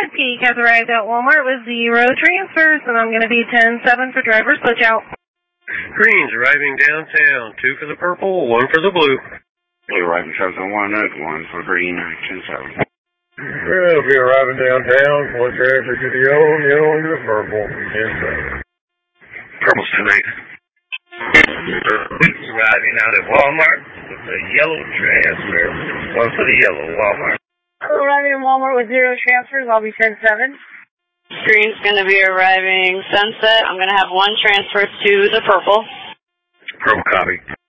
Peak has arrived at Walmart with 0 transfers, and I'm going to be 10-7 for driver switch out. Green's arriving downtown, 2 for the purple, 1 for the blue. Blue arriving 701, 1 for green, 10-7. We'll be arriving downtown, 1 transfer to the yellow, yellow to the purple, 10-7. Purple's tonight. Arriving out at Walmart with a yellow transfer, 1 for the yellow Walmart. Arriving in Walmart with 0 transfers, I'll be 10-7. Green's going to be arriving Sunset. I'm going to have 1 transfer to the purple. Purple copy.